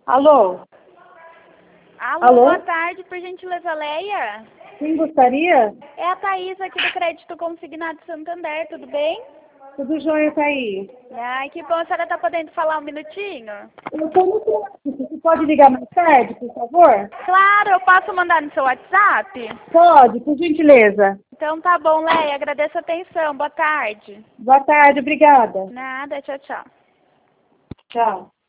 Alô? Alô, boa tarde, por gentileza, Leia? Quem gostaria? É a Thaís aqui do Crédito Consignado Santander, tudo bem? Tudo jóia, Thaís. Ai, que bom, a senhora tá podendo falar um minutinho? Eu estou no trânsito. Você pode ligar mais tarde, por favor? Claro, eu posso mandar no seu WhatsApp? Pode, por gentileza. Então tá bom, Leia, agradeço a atenção, boa tarde. Boa tarde, obrigada. Nada, tchau, tchau. Tchau.